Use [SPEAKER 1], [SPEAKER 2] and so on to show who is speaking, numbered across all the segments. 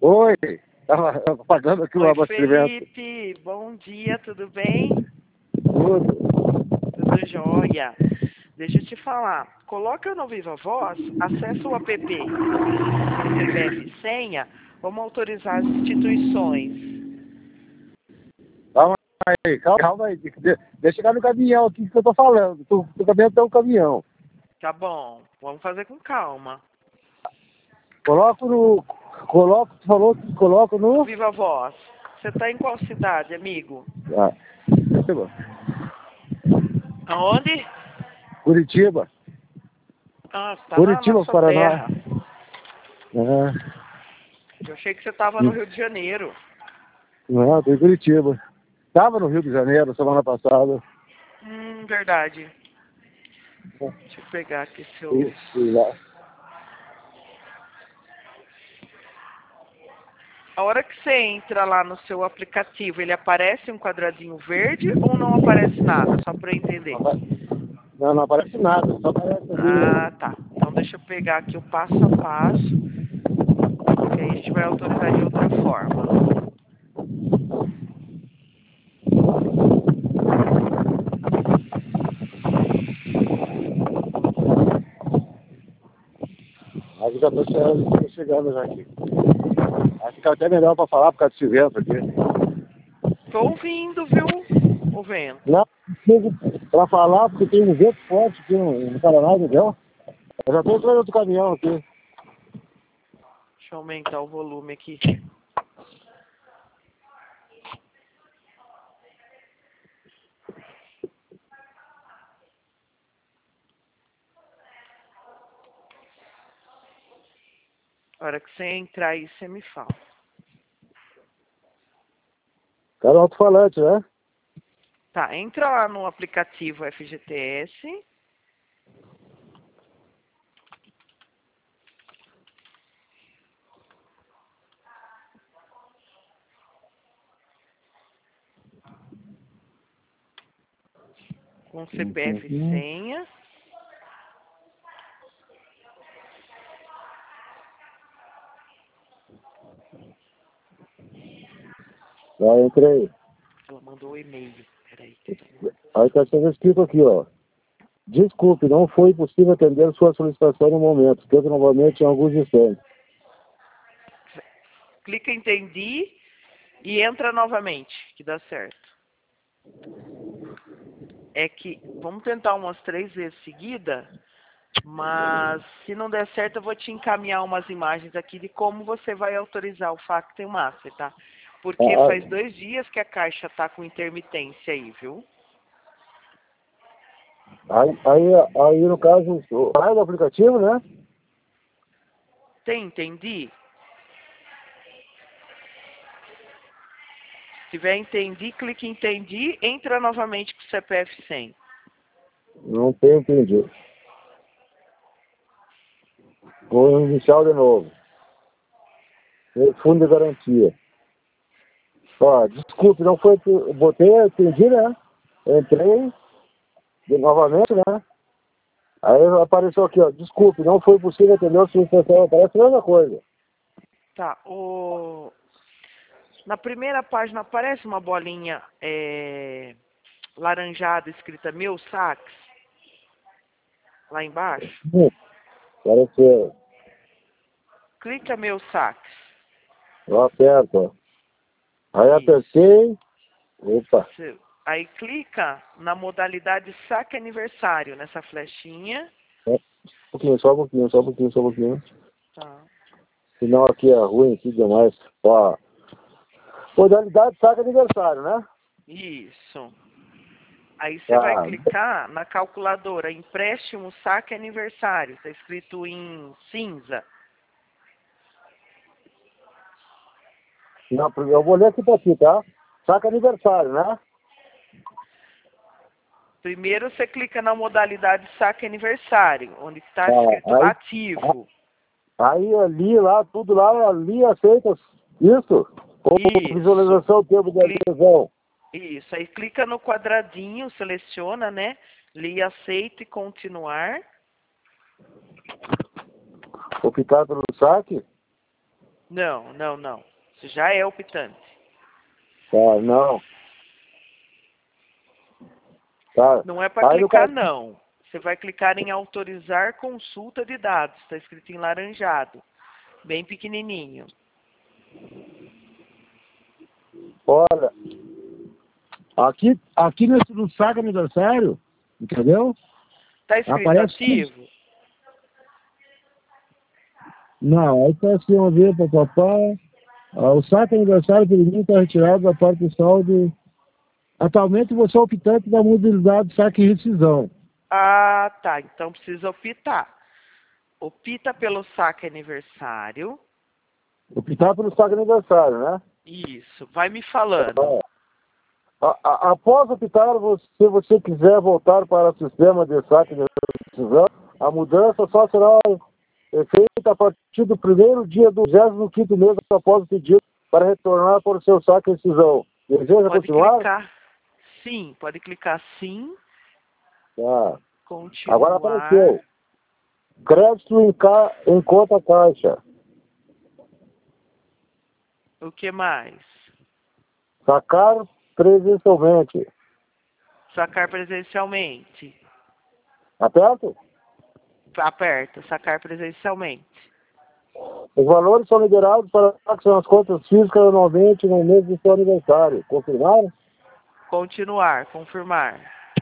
[SPEAKER 1] Oi, estava pagando aqui o
[SPEAKER 2] Oi,
[SPEAKER 1] abastecimento.
[SPEAKER 2] Felipe, bom dia, tudo bem?
[SPEAKER 1] Tudo.
[SPEAKER 2] Tudo jóia. Deixa eu te falar, coloca no Viva Voz, acessa o app com CPF e senha, vamos autorizar as instituições.
[SPEAKER 1] Calma aí. Deixa eu chegar no caminhão aqui que eu tô falando. O caminhão tem um caminhão.
[SPEAKER 2] Tá bom, vamos fazer com calma.
[SPEAKER 1] Coloco no...
[SPEAKER 2] Viva Voz, você tá em qual cidade, amigo?
[SPEAKER 1] Ah, Curitiba.
[SPEAKER 2] Aonde?
[SPEAKER 1] Curitiba.
[SPEAKER 2] Ah, você tá na
[SPEAKER 1] Curitiba,
[SPEAKER 2] nossa
[SPEAKER 1] Paraná.
[SPEAKER 2] terra.
[SPEAKER 1] Ah,
[SPEAKER 2] Eu achei que você tava no Rio de Janeiro.
[SPEAKER 1] não, tô em Curitiba. Estava no Rio de Janeiro semana passada.
[SPEAKER 2] Verdade. Deixa eu pegar aqui
[SPEAKER 1] Fui lá.
[SPEAKER 2] A hora que você entra lá no seu aplicativo, ele aparece um quadradinho verde ou não aparece nada? Só para eu entender.
[SPEAKER 1] Não aparece nada. Só aparece
[SPEAKER 2] Ah,
[SPEAKER 1] ali.
[SPEAKER 2] tá. Então deixa eu pegar aqui o passo a passo, que aí a gente vai autorizar de outra forma.
[SPEAKER 1] Acho que já tô chegando já aqui. Acho que é até melhor para falar por causa desse vento aqui.
[SPEAKER 2] Tô ouvindo, viu? O vento.
[SPEAKER 1] Não, para falar, porque tem um vento forte aqui no Paraná, entendeu? Eu já tô entrando do caminhão aqui.
[SPEAKER 2] Deixa eu aumentar o volume aqui. A hora que você entrar aí, você me fala.
[SPEAKER 1] Cara, alto-falante, né?
[SPEAKER 2] Tá, entra lá no aplicativo FGTS. Com CPF e senha.
[SPEAKER 1] Já entrei.
[SPEAKER 2] Ela mandou o e-mail. Peraí.
[SPEAKER 1] Aí tá sendo escrito aqui, ó. Desculpe, não foi possível atender sua solicitação no momento. Tento novamente em alguns instantes.
[SPEAKER 2] Clica em entendi e entra novamente, que dá certo. É que vamos tentar umas 3 vezes seguida, mas se não der certo eu vou te encaminhar umas imagens aqui de como você vai autorizar o Facto e o Master, tá? Porque faz 2 dias que a caixa tá com intermitência aí, viu?
[SPEAKER 1] Aí no caso, sai do aplicativo, né?
[SPEAKER 2] Tem, entendi? Se tiver entendi, clique em entendi, entra novamente com o CPF 100.
[SPEAKER 1] Não tenho entendido. Vou iniciar de novo. Fundo de garantia. Ó, desculpe, não foi. Botei, entendi, né? Entrei novamente, né? Aí apareceu aqui, ó. Desculpe, não foi possível atender a solicitação. Parece a mesma coisa.
[SPEAKER 2] Tá, na primeira página aparece uma bolinha laranjada escrita Meu Sax, lá embaixo.
[SPEAKER 1] Apareceu.
[SPEAKER 2] Clica Meu Sax.
[SPEAKER 1] Eu aperto, ó. Aí
[SPEAKER 2] Isso.
[SPEAKER 1] apertei. Opa.
[SPEAKER 2] Aí clica na modalidade saque aniversário, nessa flechinha.
[SPEAKER 1] Só um pouquinho.
[SPEAKER 2] Tá.
[SPEAKER 1] Senão aqui é ruim, aqui demais. Ó. Modalidade saca aniversário, né?
[SPEAKER 2] Isso. Aí você vai clicar na calculadora, empréstimo saque aniversário. Está escrito em cinza.
[SPEAKER 1] Não, eu vou ler aqui pra ti, tá? Saca aniversário, né?
[SPEAKER 2] Primeiro você clica na modalidade saque aniversário, onde está escrito ativo.
[SPEAKER 1] Aí ali, lá, tudo lá, ali aceita isso? Ou visualização, tempo de adesão?
[SPEAKER 2] Isso, aí clica no quadradinho, seleciona, né? Li, aceito e continuar.
[SPEAKER 1] Vou clicar no saque?
[SPEAKER 2] Não, não, não. Você já é optante.
[SPEAKER 1] Tá, não. Tá.
[SPEAKER 2] Não é para
[SPEAKER 1] Aí no
[SPEAKER 2] clicar,
[SPEAKER 1] caso,
[SPEAKER 2] não. Você vai clicar em autorizar consulta de dados. Está escrito em laranjado. Bem pequenininho.
[SPEAKER 1] olha, aqui no saque aniversário, entendeu?
[SPEAKER 2] Está escrito
[SPEAKER 1] Aparece tudo.
[SPEAKER 2] ativo?
[SPEAKER 1] Não, aí tá assim, uma vez, papapá. O saque aniversário pequenininho está retirado da parte do saldo. Atualmente você é optante da modalidade saque e rescisão.
[SPEAKER 2] Ah, tá. Então precisa optar. Opta pelo saque aniversário.
[SPEAKER 1] Optar pelo saque aniversário, né?
[SPEAKER 2] Isso. Vai me falando.
[SPEAKER 1] Após optar, se você quiser voltar para o sistema de saque de rescisão, a mudança só será feita a partir do primeiro dia do 25º mês após o pedido para retornar para o seu saque de rescisão. Deseja
[SPEAKER 2] Pode
[SPEAKER 1] continuar?
[SPEAKER 2] clicar sim. Pode clicar sim.
[SPEAKER 1] Tá. Agora
[SPEAKER 2] Continuar.
[SPEAKER 1] apareceu. Crédito em conta caixa.
[SPEAKER 2] O que mais?
[SPEAKER 1] Sacar presencialmente.
[SPEAKER 2] Sacar presencialmente.
[SPEAKER 1] Aperto?
[SPEAKER 2] Aperta. Sacar presencialmente.
[SPEAKER 1] Os valores são liberados para saques nas contas físicas anualmente no mês do seu aniversário. Confirmaram?
[SPEAKER 2] Continuar. Confirmar.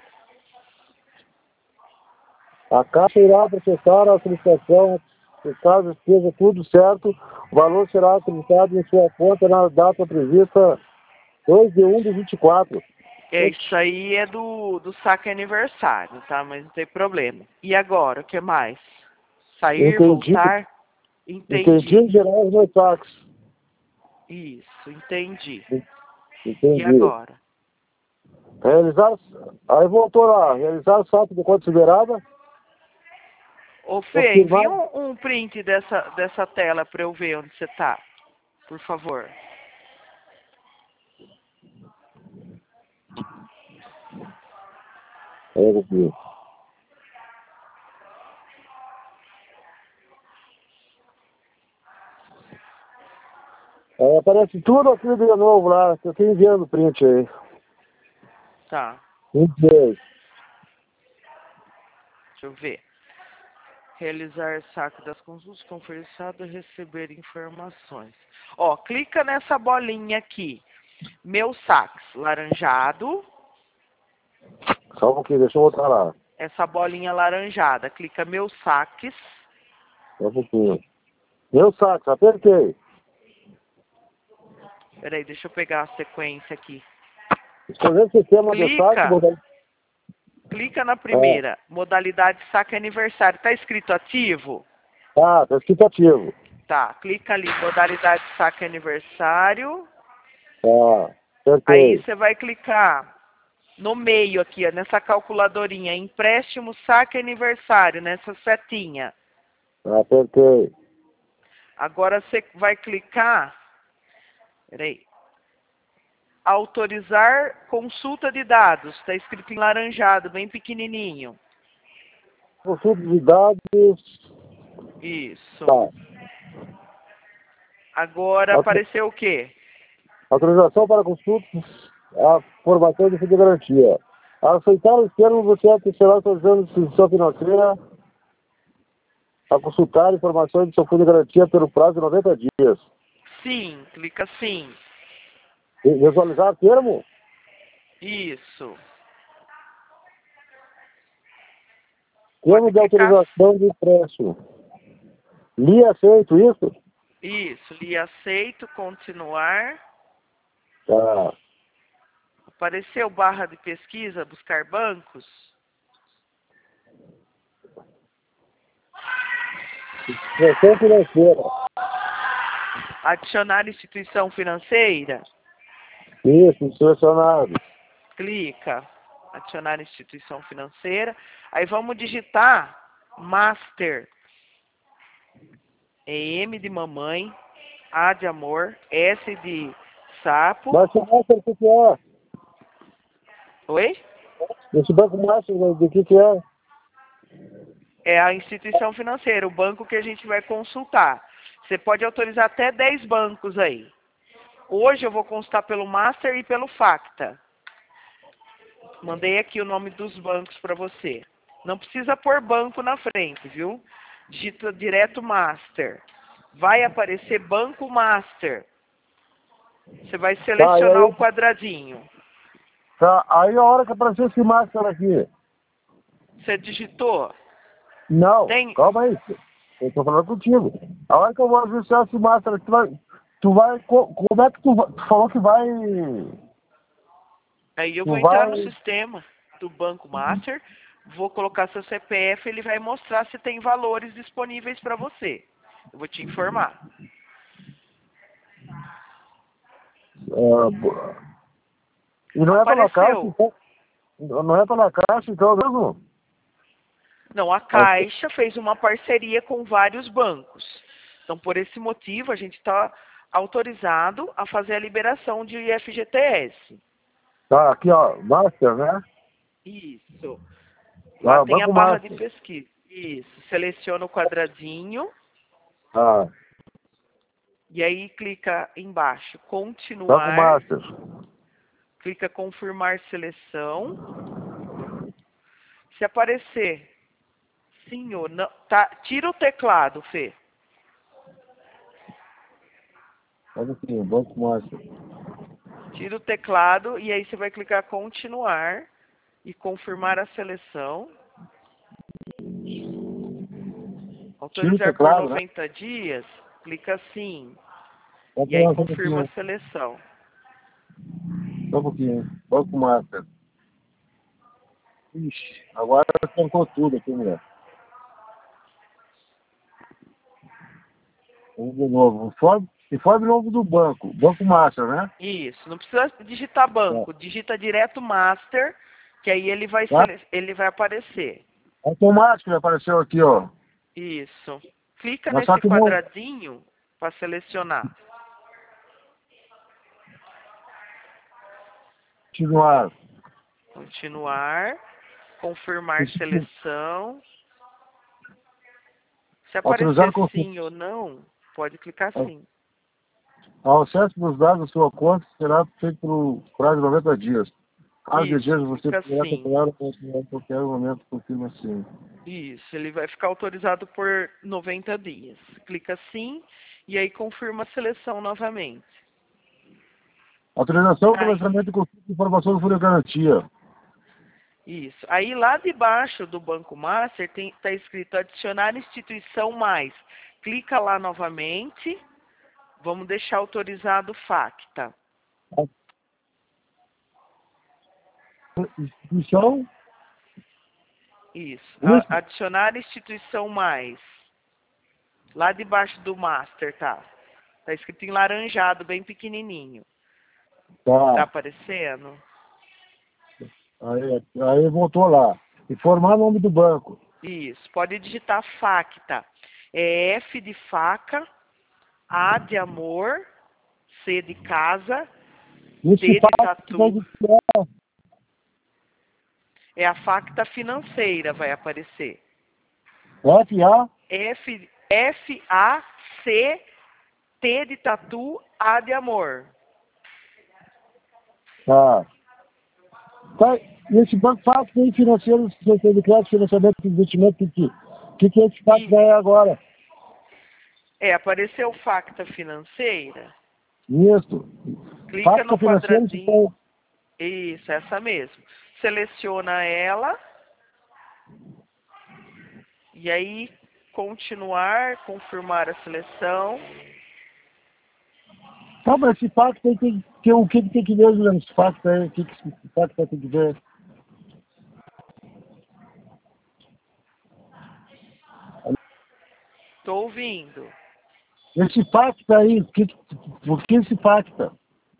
[SPEAKER 1] A Caixa irá processar a solicitação. Se caso esteja tudo certo, o valor será acreditado em sua conta na data prevista 2/1/24.
[SPEAKER 2] É, isso aí é do saque aniversário, tá? Mas não tem problema. E agora, o que mais? Sair,
[SPEAKER 1] Entendi.
[SPEAKER 2] voltar?
[SPEAKER 1] Entendi
[SPEAKER 2] Entendi.
[SPEAKER 1] em geral os meus saques.
[SPEAKER 2] Isso, entendi. E
[SPEAKER 1] Entendi.
[SPEAKER 2] agora?
[SPEAKER 1] Realizar. Aí voltou lá. Realizar saque de conta liberada.
[SPEAKER 2] Ô Fê,
[SPEAKER 1] Confirmar.
[SPEAKER 2] envia um print dessa tela para eu ver onde você tá, por favor.
[SPEAKER 1] Aparece tudo aqui de novo lá. Eu estou enviando o print aí.
[SPEAKER 2] Tá,
[SPEAKER 1] Enviei.
[SPEAKER 2] deixa eu ver. Realizar saque das consultas, conversado, receber informações. Ó, clica nessa bolinha aqui. Meus saques, laranjado.
[SPEAKER 1] Só um pouquinho, deixa eu voltar lá.
[SPEAKER 2] Essa bolinha laranjada. Clica meus saques.
[SPEAKER 1] Só um pouquinho. Meu saco, apertei.
[SPEAKER 2] Peraí, deixa eu pegar a sequência aqui.
[SPEAKER 1] Escolher o sistema de saque.
[SPEAKER 2] Clica, clica na primeira. Modalidade saque aniversário. Tá escrito ativo?
[SPEAKER 1] Ah, tá escrito ativo.
[SPEAKER 2] Tá, clica ali, modalidade saque aniversário.
[SPEAKER 1] Ah,
[SPEAKER 2] Aí
[SPEAKER 1] apertei.
[SPEAKER 2] você vai clicar no meio aqui, ó, nessa calculadorinha, empréstimo saque aniversário, nessa setinha.
[SPEAKER 1] Apertei.
[SPEAKER 2] Agora você vai clicar, peraí, autorizar consulta de dados, está escrito em laranjado, bem pequenininho.
[SPEAKER 1] Consulta de dados.
[SPEAKER 2] Isso.
[SPEAKER 1] Tá.
[SPEAKER 2] Agora apareceu o quê?
[SPEAKER 1] Autorização para consulta. A formação de fundo de garantia. A aceitar os termos, você será autorizando a instituição financeira a consultar informações do seu fundo de garantia pelo prazo de 90 dias.
[SPEAKER 2] Sim, clica sim.
[SPEAKER 1] Visualizar termo?
[SPEAKER 2] Isso.
[SPEAKER 1] Termo
[SPEAKER 2] Pode
[SPEAKER 1] de
[SPEAKER 2] clicar.
[SPEAKER 1] autorização de empréstimo. Li aceito isso?
[SPEAKER 2] Isso, li aceito, continuar.
[SPEAKER 1] Tá.
[SPEAKER 2] Apareceu barra de pesquisa, buscar bancos.
[SPEAKER 1] Instituição financeira.
[SPEAKER 2] Adicionar instituição financeira.
[SPEAKER 1] Isso, selecionado.
[SPEAKER 2] Clica. Adicionar instituição financeira. Aí vamos digitar Master. É M de mamãe, A de amor, S de sapo.
[SPEAKER 1] Mas o Master, o que é?
[SPEAKER 2] Oi?
[SPEAKER 1] Esse banco Master, do que é?
[SPEAKER 2] É a instituição financeira, o banco que a gente vai consultar. Você pode autorizar até 10 bancos aí. Hoje eu vou consultar pelo Master e pelo Facta. Mandei aqui o nome dos bancos para você. Não precisa pôr banco na frente, viu? Digita direto Master. Vai aparecer Banco Master. Você vai
[SPEAKER 1] Tá, e
[SPEAKER 2] selecionar o
[SPEAKER 1] aí,
[SPEAKER 2] quadradinho.
[SPEAKER 1] tá, aí a hora que apareceu esse Master aqui.
[SPEAKER 2] Você digitou?
[SPEAKER 1] Não,
[SPEAKER 2] Tem.
[SPEAKER 1] calma aí. Eu tô falando contigo. A hora que eu vou ajustar esse Master aqui, como é que tu falou que vai,
[SPEAKER 2] Aí eu vou
[SPEAKER 1] tu
[SPEAKER 2] entrar no
[SPEAKER 1] vai,
[SPEAKER 2] sistema do Banco Master. Vou colocar seu CPF. Ele vai mostrar se tem valores disponíveis para você. Eu vou te informar.
[SPEAKER 1] e não é pela caixa,
[SPEAKER 2] Apareceu.
[SPEAKER 1] então, não é pela caixa, então mesmo?
[SPEAKER 2] Não, a Caixa fez uma parceria com vários bancos. Então, por esse motivo, a gente está autorizado a fazer a liberação de FGTS.
[SPEAKER 1] Tá, aqui ó, Master, né?
[SPEAKER 2] Isso. Lá
[SPEAKER 1] Ah,
[SPEAKER 2] tem a
[SPEAKER 1] Banco
[SPEAKER 2] barra de
[SPEAKER 1] Master.
[SPEAKER 2] pesquisa. Isso. Seleciona o quadradinho
[SPEAKER 1] Ah,
[SPEAKER 2] e aí clica embaixo,
[SPEAKER 1] Banco
[SPEAKER 2] continuar.
[SPEAKER 1] Master.
[SPEAKER 2] Clica confirmar seleção. Se aparecer sim ou não, tá, tira o teclado, Fê.
[SPEAKER 1] Olha aqui, Banco Master.
[SPEAKER 2] Tira o teclado e aí você vai clicar continuar e confirmar a seleção.
[SPEAKER 1] Tira o
[SPEAKER 2] Autorizar por
[SPEAKER 1] teclado, né?
[SPEAKER 2] 90 dias, clica sim.
[SPEAKER 1] Só
[SPEAKER 2] E aí
[SPEAKER 1] um
[SPEAKER 2] confirma a
[SPEAKER 1] pouquinho,
[SPEAKER 2] seleção.
[SPEAKER 1] só um pouquinho. Banco Master. Ixi, agora trancou tudo aqui, mulher. Vamos de novo. Informe novo do banco. Banco Master, né?
[SPEAKER 2] Isso, não precisa digitar
[SPEAKER 1] Tá.
[SPEAKER 2] banco, digita direto Master, que aí
[SPEAKER 1] Tá?
[SPEAKER 2] ele vai aparecer.
[SPEAKER 1] Automático ele apareceu aqui, ó.
[SPEAKER 2] Isso. Clica
[SPEAKER 1] Mas só
[SPEAKER 2] nesse
[SPEAKER 1] que não.
[SPEAKER 2] quadradinho para selecionar.
[SPEAKER 1] Continuar.
[SPEAKER 2] Continuar, confirmar seleção. Se
[SPEAKER 1] Autorizar
[SPEAKER 2] aparecer
[SPEAKER 1] com
[SPEAKER 2] sim ou não, pode clicar sim.
[SPEAKER 1] o acesso dos dados da sua conta será feito por prazo de 90 dias. Caso
[SPEAKER 2] Isso,
[SPEAKER 1] deseje, você
[SPEAKER 2] clica
[SPEAKER 1] poderá
[SPEAKER 2] sim.
[SPEAKER 1] cancelar o conhecimento em qualquer momento, confirma assim.
[SPEAKER 2] Isso, ele vai ficar autorizado por 90 dias. Clica sim e aí confirma a seleção novamente.
[SPEAKER 1] Autorização para o
[SPEAKER 2] Aí,
[SPEAKER 1] lançamento e consulta de informação do Fundo de Garantia.
[SPEAKER 2] isso. Aí lá debaixo do Banco Master está escrito adicionar instituição mais. Clica lá novamente. Vamos deixar autorizado o Facta.
[SPEAKER 1] Instituição,
[SPEAKER 2] Isso.
[SPEAKER 1] isso?
[SPEAKER 2] Adicionar instituição mais. Lá debaixo do Master, tá? Tá escrito em laranjado, bem pequenininho. Tá
[SPEAKER 1] Tá.
[SPEAKER 2] aparecendo?
[SPEAKER 1] Aí voltou lá. Informar o nome do banco.
[SPEAKER 2] Isso. Pode digitar Facta. É F de faca, A de amor, C de casa,
[SPEAKER 1] Esse
[SPEAKER 2] T de
[SPEAKER 1] fato vai
[SPEAKER 2] tatu. É a Facta financeira, vai aparecer.
[SPEAKER 1] FA.
[SPEAKER 2] F-A-C, T de tatu, A de amor.
[SPEAKER 1] Tá. Tá. E esse banco faz tem financeiro, setor de crédito, financiamento de investimento, que esse fato
[SPEAKER 2] E
[SPEAKER 1] vai agora?
[SPEAKER 2] apareceu Facta financeira.
[SPEAKER 1] Isso.
[SPEAKER 2] Clica
[SPEAKER 1] Facta
[SPEAKER 2] no
[SPEAKER 1] financeiro, se
[SPEAKER 2] quadradinho.
[SPEAKER 1] tem.
[SPEAKER 2] Isso, essa mesmo. Seleciona ela. E aí, continuar, confirmar a seleção.
[SPEAKER 1] Tá, mas esse pacto aí o que tem que ver, Juliano? Esse pacto aí, o que esse pacto tem que ver?
[SPEAKER 2] Estou ouvindo.
[SPEAKER 1] Esse pacto aí, por que esse pacto?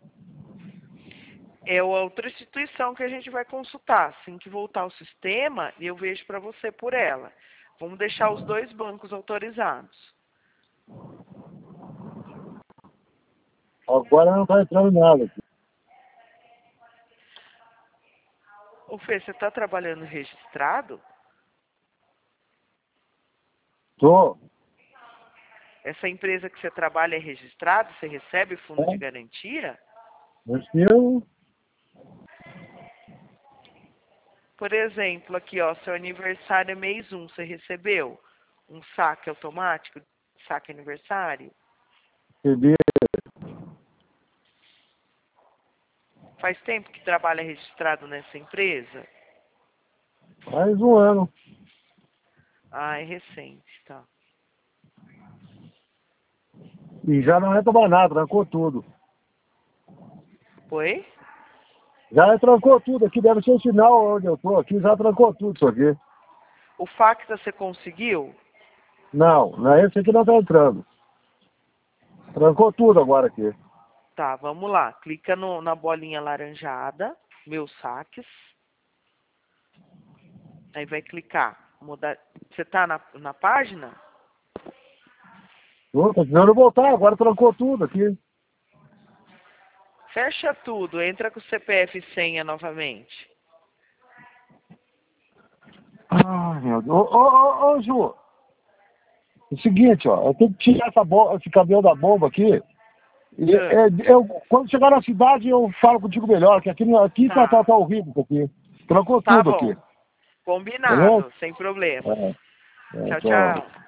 [SPEAKER 2] É outra instituição que a gente vai consultar. Assim que voltar ao sistema, eu vejo para você por ela. Vamos deixar os dois bancos autorizados.
[SPEAKER 1] Agora não tá entrando nada aqui.
[SPEAKER 2] Ô Fê, você está trabalhando registrado?
[SPEAKER 1] Tô.
[SPEAKER 2] Essa empresa que você trabalha é registrada? Você recebe fundo de garantia?
[SPEAKER 1] Eu,
[SPEAKER 2] Por exemplo, aqui, ó, seu aniversário é mês 1, você recebeu um saque automático, saque aniversário?
[SPEAKER 1] recebi
[SPEAKER 2] Faz tempo que trabalha registrado nessa empresa?
[SPEAKER 1] mais um ano.
[SPEAKER 2] Ah, é recente, tá.
[SPEAKER 1] E já não entra mais nada, trancou tudo.
[SPEAKER 2] Oi?
[SPEAKER 1] Já trancou tudo aqui, deve ser o sinal onde eu tô aqui, já trancou tudo isso aqui.
[SPEAKER 2] O Facta você conseguiu?
[SPEAKER 1] Não é esse aqui não tá entrando. Trancou tudo agora aqui.
[SPEAKER 2] Tá, vamos lá. Clica na bolinha laranjada, meus saques. Aí vai clicar. Mudar. Você tá na página?
[SPEAKER 1] Tô precisando voltar, agora trancou tudo aqui.
[SPEAKER 2] Fecha tudo, entra com o CPF e senha novamente.
[SPEAKER 1] Ai, meu Deus. Ô, Ju, é o seguinte, ó, eu tenho que tirar esse cabelo da bomba aqui. E, quando chegar na cidade eu falo contigo melhor, que aqui tá horrível isso aqui. Trancou
[SPEAKER 2] Tá
[SPEAKER 1] tudo
[SPEAKER 2] bom.
[SPEAKER 1] aqui. Beleza?
[SPEAKER 2] Combinado, sem problemas.
[SPEAKER 1] É,
[SPEAKER 2] Tchau,
[SPEAKER 1] tchau.
[SPEAKER 2] tchau.